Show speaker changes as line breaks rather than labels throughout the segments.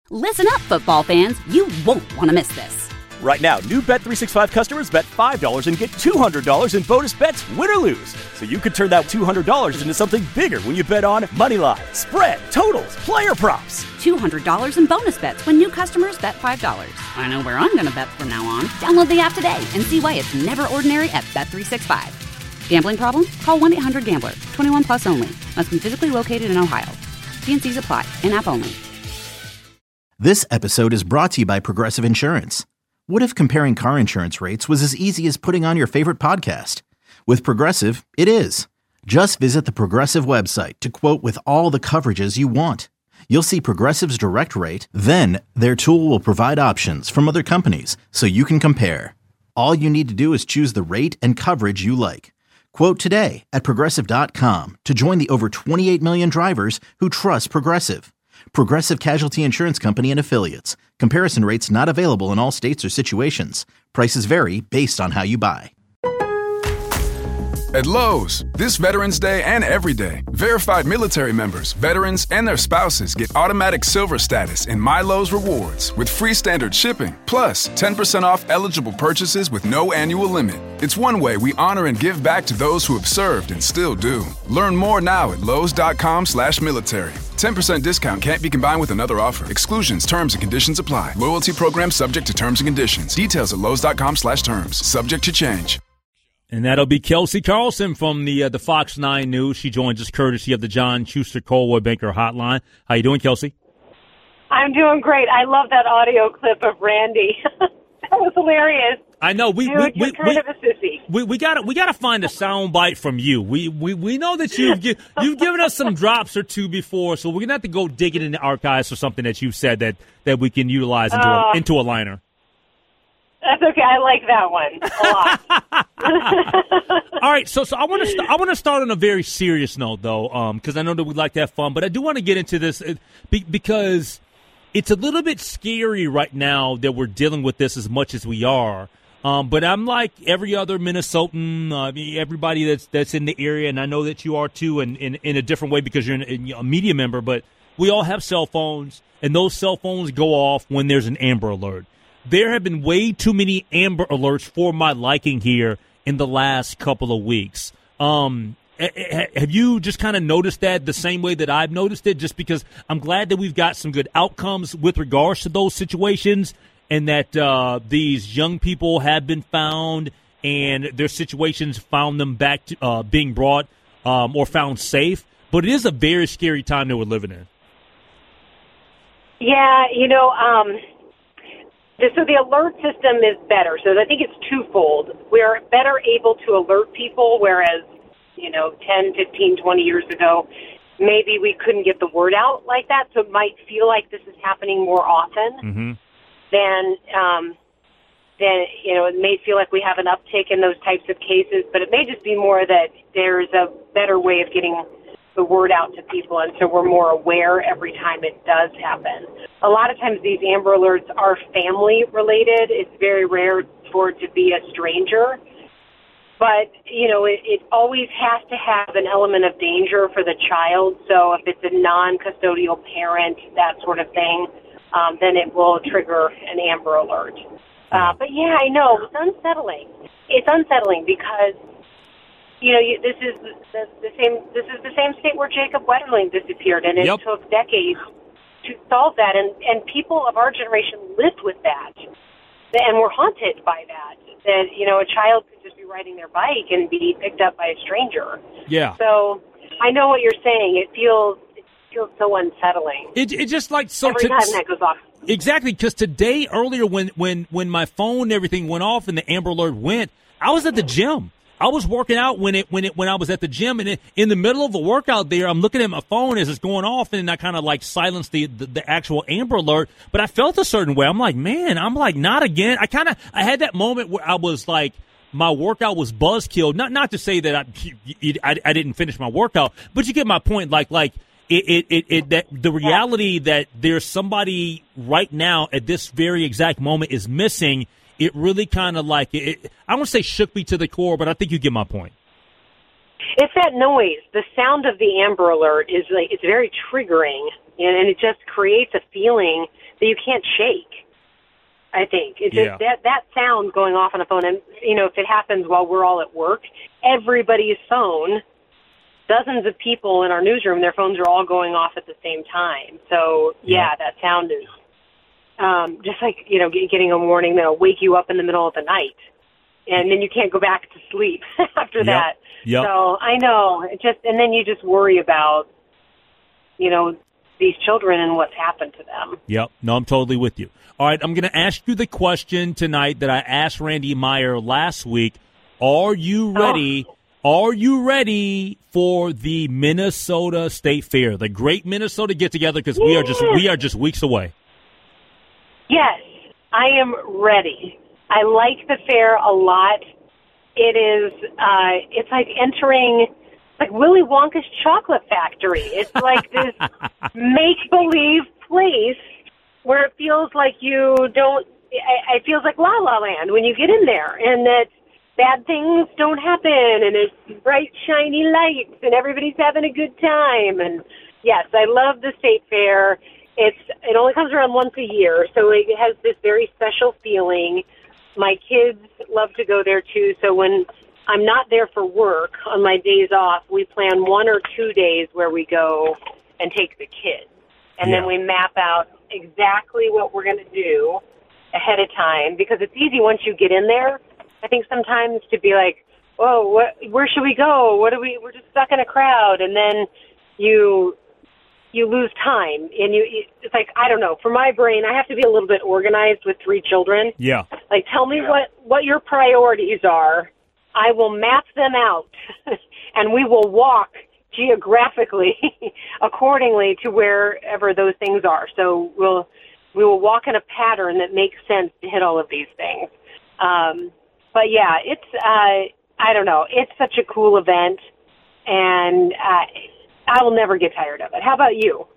Listen up, football fans. You won't want to miss this.
Right now, new Bet365 customers bet $5 and get $200 in bonus bets, win or lose. So you could turn that $200 into something bigger when you bet on moneyline, spread, totals, player props.
$200 in bonus bets when new customers bet $5. I know where I'm going to bet from now on. Download the app today and see why it's never ordinary at Bet365. Gambling problem? Call 1-800-GAMBLER. 21 plus only. Must be physically located in Ohio. T&Cs apply. In-app only.
This episode is brought to you by Progressive Insurance. What if comparing car insurance rates was as easy as putting on your favorite podcast? With Progressive, it is. Just visit the Progressive website to quote with all the coverages you want. You'll see Progressive's direct rate, then their tool will provide options from other companies so you can compare. All you need to do is choose the rate and coverage you like. Quote today at Progressive.com to join the over 28 million drivers who trust Progressive. Progressive Casualty Insurance Company and Affiliates. Comparison rates not available in all states or situations. Prices vary based on how you buy.
At Lowe's, this Veterans Day and every day, verified military members, veterans, and their spouses get automatic silver status in My Lowe's Rewards with free standard shipping, plus 10% off eligible purchases with no annual limit. It's one way we honor and give back to those who have served and still do. Learn more now at Lowes.com/military. 10% discount can't be combined with another offer. Exclusions, terms, and conditions apply. Loyalty program subject to terms and conditions. Details at Lowes.com/terms. Subject to change.
And that'll be Kelsey Carlson from the Fox 9 News. She joins us courtesy of the John Schuster Coldwell Banker Hotline. How you doing, Kelsey?
I'm doing great. I love that audio clip of Randy. That was hilarious.
I know
you're kind of a sissy.
We gotta find a sound bite from you. We know that you've given us some drops or two before, so we're gonna have to go digging in the archives for something that you've said that we can utilize into a liner.
That's okay. I like that one a lot.
All right, so I want to start on a very serious note though, because I know that we like to have fun, but I do want to get into this because it's a little bit scary right now that we're dealing with this as much as we are. But I'm like every other Minnesotan, everybody that's in the area, and I know that you are too, and in a different way because you're a media member. But we all have cell phones, and those cell phones go off when there's an Amber Alert. There have been way too many Amber Alerts for my liking here in the last couple of weeks. Have you just kind of noticed that the same way that I've noticed it? Just because I'm glad that we've got some good outcomes with regards to those situations and that these young people have been found and their situations found them back to being brought or found safe. But it is a very scary time that we're living in.
Yeah, so the alert system is better. So I think it's twofold. We're better able to alert people, whereas, 10, 15, 20 years ago, maybe we couldn't get the word out like that. So it might feel like this is happening more often than it may feel like we have an uptick in those types of cases, but it may just be more that there's a better way of getting the word out to people, and so we're more aware every time it does happen. A lot of times these Amber Alerts are family-related. It's very rare for it to be a stranger. But, it always has to have an element of danger for the child. So if it's a non-custodial parent, that sort of thing, then it will trigger an Amber Alert. But, yeah, I know. It's unsettling. It's unsettling because this is the same state where Jacob Wetterling disappeared, and it took decades to solve that. And people of our generation lived with that, and were haunted by that. That a child could just be riding their bike and be picked up by a stranger. Yeah. So I know what you're saying. It feels so unsettling.
It just like so
every time that goes off.
Exactly, because today earlier when my phone and everything went off and the Amber Alert went, I was at the gym. I was working out when I was at the gym, and in the middle of a workout there, I'm looking at my phone as it's going off, and I kind of like silenced the actual Amber Alert, but I felt a certain way. I'm like, man, not again. I had that moment where I was like, my workout was buzzkilled. Not to say that I didn't finish my workout, but you get my point. Like that the reality that there's somebody right now at this very exact moment is missing. It really kind of I won't say shook me to the core, but I think you get my point.
It's that noise. The sound of the Amber Alert is it's very triggering And it just creates a feeling that you can't shake, I think. It just, that sound going off on a phone, and, if it happens while we're all at work, everybody's phone, dozens of people in our newsroom, their phones are all going off at the same time. So, that sound is just like, getting a warning that'll wake you up in the middle of the night. And then you can't go back to sleep after that.
Yep.
So I know, and then you just worry about, these children and what's happened to them.
Yep. No, I'm totally with you. All right, I'm going to ask you the question tonight that I asked Randy Meyer last week. Are you ready? Are you ready for the Minnesota State Fair, the great Minnesota get-together? Because we are just weeks away.
Yes, I am ready. I like the fair a lot. It is, it's like entering, like Willy Wonka's chocolate factory. It's like this make-believe place where it feels like it feels like La La Land when you get in there, and that bad things don't happen, and it's bright, shiny lights, and everybody's having a good time. And yes, I love the State Fair. It only comes around once a year, so it has this very special feeling. My kids love to go there, too, so when I'm not there for work on my days off, we plan 1 or 2 days where we go and take the kids. And then we map out exactly what we're going to do ahead of time, because it's easy once you get in there, I think, sometimes to be like, oh, where should we go? We're just stuck in a crowd. And then you lose time, and it's like, I don't know, for my brain, I have to be a little bit organized with 3 children.
Yeah.
Like, tell me what your priorities are. I will map them out, and we will walk geographically accordingly to wherever those things are. So we will walk in a pattern that makes sense to hit all of these things. But yeah, it's, I don't know, it's such a cool event, and I will never get tired of it. How about you?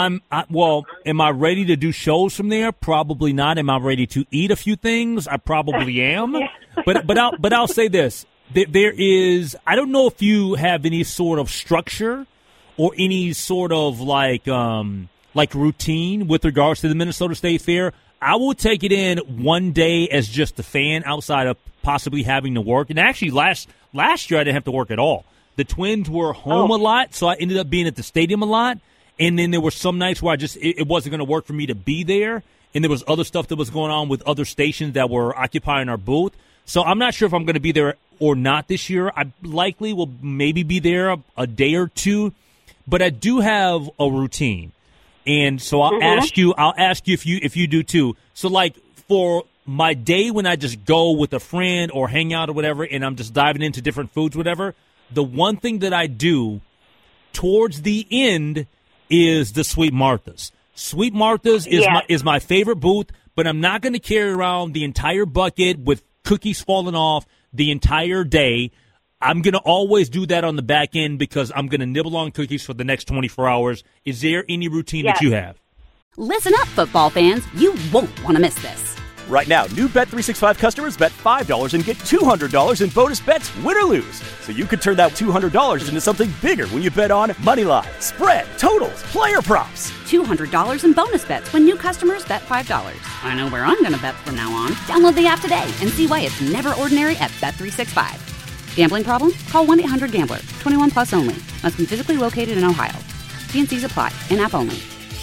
Am I ready to do shows from there? Probably not. Am I ready to eat a few things? I probably am. But I'll say this. There is, I don't know if you have any sort of structure or any sort of like routine with regards to the Minnesota State Fair. I will take it in one day as just a fan outside of possibly having to work. And actually last year I didn't have to work at all. The Twins were home a lot, so I ended up being at the stadium a lot. And then there were some nights where it wasn't going to work for me to be there. And there was other stuff that was going on with other stations that were occupying our booth. So I'm not sure if I'm going to be there or not this year. I likely will maybe be there a day or two. But I do have a routine. And so I'll ask you if you do too. So like for my day when I just go with a friend or hang out or whatever, and I'm just diving into different foods, whatever, the one thing that I do towards the end is the Sweet Martha's. Sweet Martha's is my favorite booth, but I'm not going to carry around the entire bucket with cookies falling off the entire day. I'm going to always do that on the back end because I'm going to nibble on cookies for the next 24 hours. Is there any routine that you have?
Listen up, football fans. You won't want to miss this.
Right now, new Bet365 customers bet $5 and get $200 in bonus bets, win or lose. So you could turn that $200 into something bigger when you bet on Moneyline, spread, totals, player props.
$200 in bonus bets when new customers bet $5. I know where I'm going to bet from now on. Download the app today and see why it's never ordinary at Bet365. Gambling problem? Call 1-800-GAMBLER. 21 plus only. Must be physically located in Ohio. T&Cs apply. In-app only.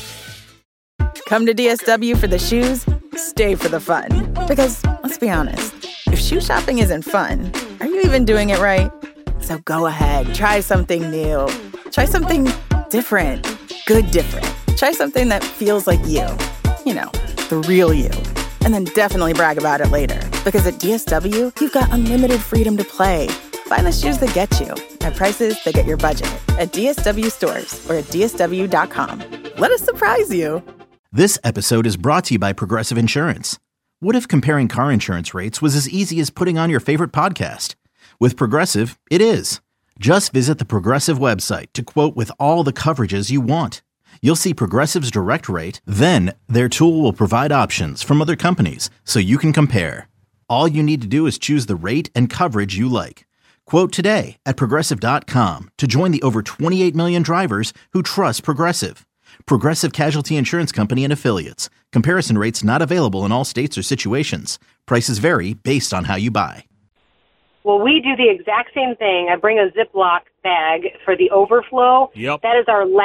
Come to DSW for the shoes, stay for the fun. Because, let's be honest, if shoe shopping isn't fun, are you even doing it right? So go ahead, try something new. Try something different. Good different. Try something that feels like you. You know, the real you. And then definitely brag about it later. Because at DSW, you've got unlimited freedom to play. Find the shoes that get you at prices that get your budget at DSW stores or at DSW.com. Let us surprise you.
This episode is brought to you by Progressive Insurance. What if comparing car insurance rates was as easy as putting on your favorite podcast? With Progressive, it is. Just visit the Progressive website to quote with all the coverages you want. You'll see Progressive's direct rate, then their tool will provide options from other companies so you can compare. All you need to do is choose the rate and coverage you like. Quote today at Progressive.com to join the over 28 million drivers who trust Progressive. Progressive Casualty Insurance Company and Affiliates. Comparison rates not available in all states or situations. Prices vary based on how you buy.
Well, we do the exact same thing. I bring a Ziploc bag for the overflow.
Yep.
That is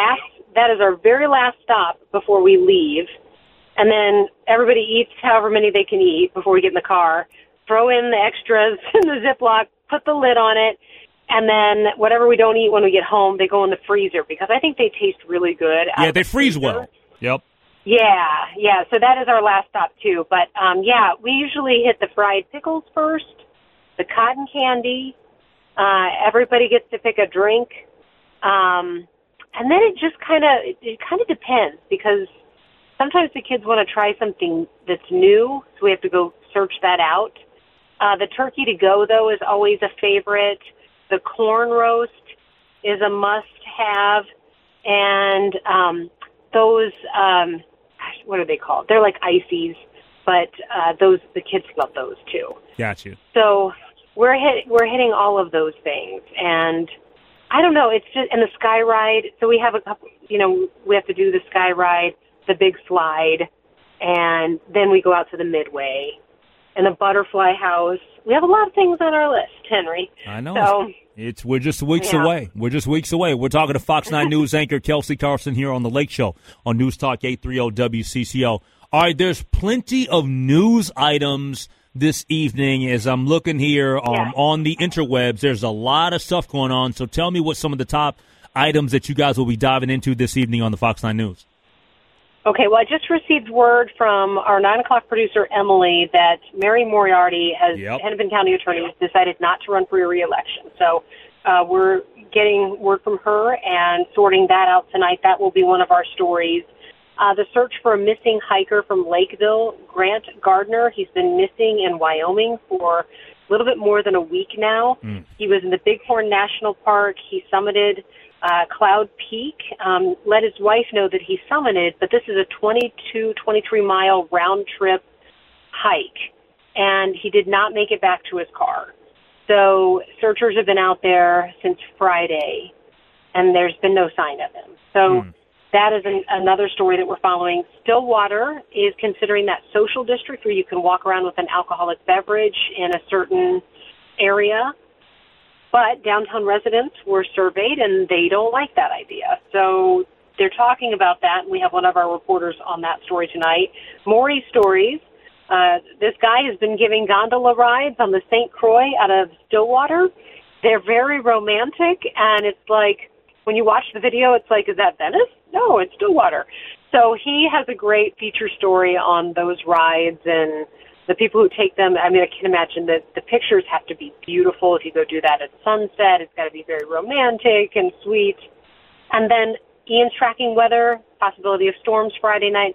our very last stop before we leave. And then everybody eats however many they can eat before we get in the car. Throw in the extras in the Ziploc, put the lid on it, and then whatever we don't eat when we get home, they go in the freezer because I think they taste really good.
Yeah, they freeze well. Yep.
Yeah. So that is our last stop, too. But, we usually hit the fried pickles first, the cotton candy. Everybody gets to pick a drink. And then it just kind of depends because sometimes the kids want to try something that's new, so we have to go search that out. The turkey to go, though, is always a favorite. The corn roast is a must-have. And those, what are they called? They're like ices, but the kids love those, too.
Got you.
So we're hitting all of those things. And I don't know, it's just, and the sky ride, so we have a couple, we have to do the sky ride, the big slide, and then we go out to the Midway and the butterfly house. We have a lot of things on our list, Henry.
I know.
So,
we're just weeks away. We're just weeks away. We're talking to Fox 9 News anchor Kelsey Carlson here on The Lake Show on News Talk 830 WCCO. All right, there's plenty of news items this evening as I'm looking here on the interwebs. There's a lot of stuff going on. So tell me what some of the top items that you guys will be diving into this evening on the Fox 9 News.
Okay, well, I just received word from our 9 o'clock producer, Emily, that Mary Moriarty, Hennepin County Attorney, has decided not to run for re-election. So we're getting word from her and sorting that out tonight. That will be one of our stories. The search for a missing hiker from Lakeville, Grant Gardner. He's been missing in Wyoming for a little bit more than a week now. He was in the Bighorn National Park. He summited Cloud Peak, let his wife know that he summited, but this is a 23-mile round-trip hike, and he did not make it back to his car. So searchers have been out there since Friday, and there's been no sign of him. So that is another story that we're following. Stillwater is considering that social district where you can walk around with an alcoholic beverage in a certain area. But downtown residents were surveyed, and they don't like that idea. So they're talking about that, and we have one of our reporters on that story tonight. Maury Stories. This guy has been giving gondola rides on the St. Croix out of Stillwater. They're very romantic, and it's like when you watch the video, it's like, is that Venice? No, it's Stillwater. So he has a great feature story on those rides and the people who take them. I mean, I can imagine that the pictures have to be beautiful. If you go do that at sunset, it's got to be very romantic and sweet. And then Ian's tracking weather, possibility of storms Thursday night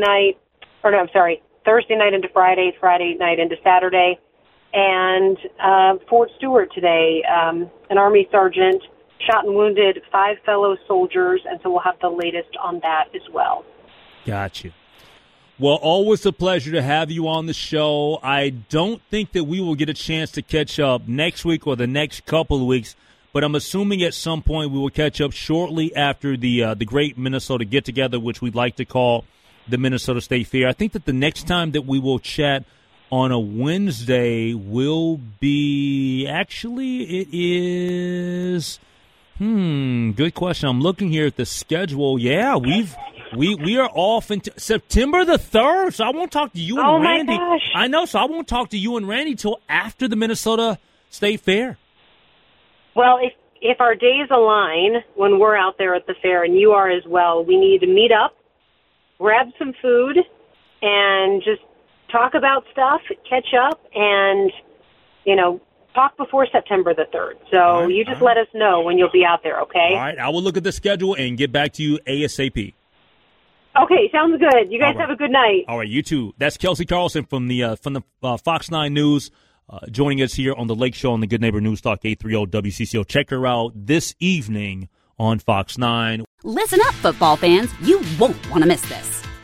into Friday, Friday night into Saturday. And Fort Stewart today, an Army sergeant shot and wounded 5 fellow soldiers, and so we'll have the latest on that as well.
Got you. Well, always a pleasure to have you on the show. I don't think that we will get a chance to catch up next week or the next couple of weeks, but I'm assuming at some point we will catch up shortly after the Great Minnesota Get-Together, which we'd like to call the Minnesota State Fair. I think that the next time that we will chat on a Wednesday will be – actually, it is – good question. I'm looking here at the schedule. Yeah, we are off until September the 3rd, so I won't talk to you and Randy.
Oh, my gosh.
I know, so I won't talk to you and Randy till after the Minnesota State Fair.
Well, if our days align when we're out there at the fair, and you are as well, we need to meet up, grab some food, and just talk about stuff, catch up, and, talk before September the 3rd. So you just let us know when you'll be out there, okay?
All right, I will look at the schedule and get back to you ASAP.
Okay, sounds good. You guys have a good night.
All right, you too. That's Kelsey Carlson from the Fox 9 News, joining us here on the Lake Show on the Good Neighbor News Talk 830 WCCO. Check her out this evening on Fox 9.
Listen up, football fans. You won't want to miss this.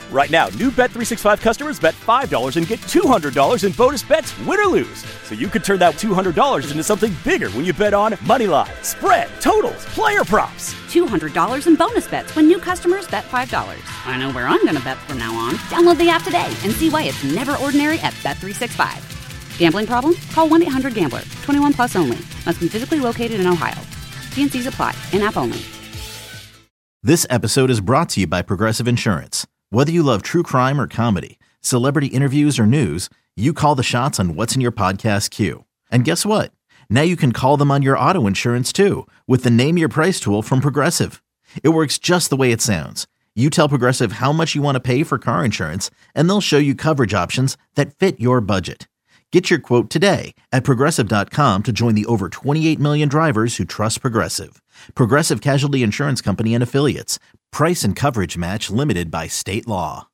Right now, new Bet365 customers bet $5 and get $200 in bonus bets, win or lose. So you could turn that $200 into something bigger when you bet on Moneyline, spread, totals, player props.
$200 in bonus bets when new customers bet $5. I know where I'm going to bet from now on. Download the app today and see why it's never ordinary at Bet365. Gambling problem? Call 1-800-GAMBLER. 21 plus only. Must be physically located in Ohio. T&Cs apply. In-app only.
This episode is brought to you by Progressive Insurance. Whether you love true crime or comedy, celebrity interviews or news, you call the shots on what's in your podcast queue. And guess what? Now you can call them on your auto insurance too with the Name Your Price tool from Progressive. It works just the way it sounds. You tell Progressive how much you want to pay for car insurance, and they'll show you coverage options that fit your budget. Get your quote today at Progressive.com to join the over 28 million drivers who trust Progressive. Progressive Casualty Insurance Company and Affiliates. Price and coverage match limited by state law.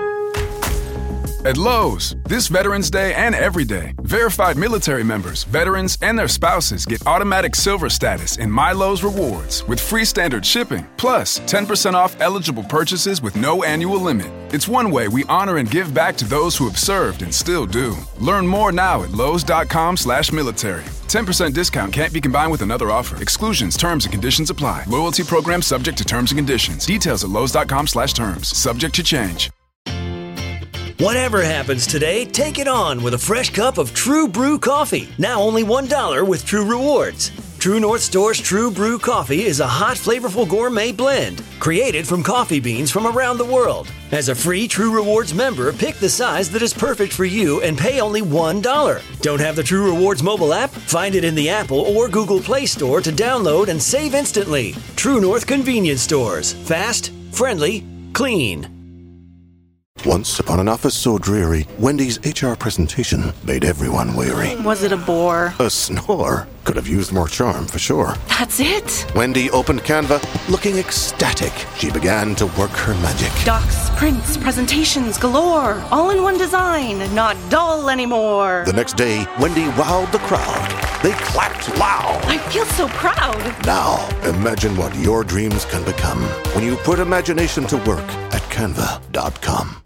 At Lowe's, this Veterans Day and every day, verified military members, veterans, and their spouses get automatic silver status in My Lowe's Rewards with free standard shipping, plus 10% off eligible purchases with no annual limit. It's one way we honor and give back to those who have served and still do. Learn more now at Lowe's.com/military. 10% discount can't be combined with another offer. Exclusions, terms, and conditions apply. Loyalty program subject to terms and conditions. Details at Lowe's.com/terms. Subject to change.
Whatever happens today, take it on with a fresh cup of True Brew coffee. Now only $1 with True Rewards. True North Store's True Brew coffee is a hot, flavorful gourmet blend created from coffee beans from around the world. As a free True Rewards member, pick the size that is perfect for you and pay only $1. Don't have the True Rewards mobile app? Find it in the Apple or Google Play Store to download and save instantly. True North Convenience Stores. Fast, friendly, clean.
Once upon an office so dreary, Wendy's HR presentation made everyone weary.
Was it a bore?
A snore. Could have used more charm, for sure.
That's it?
Wendy opened Canva, looking ecstatic. She began to work her magic.
Docs, prints, presentations galore. All in one design, not dull anymore.
The next day, Wendy wowed the crowd. They clapped loud.
I feel so proud.
Now, imagine what your dreams can become when you put imagination to work at Canva.com.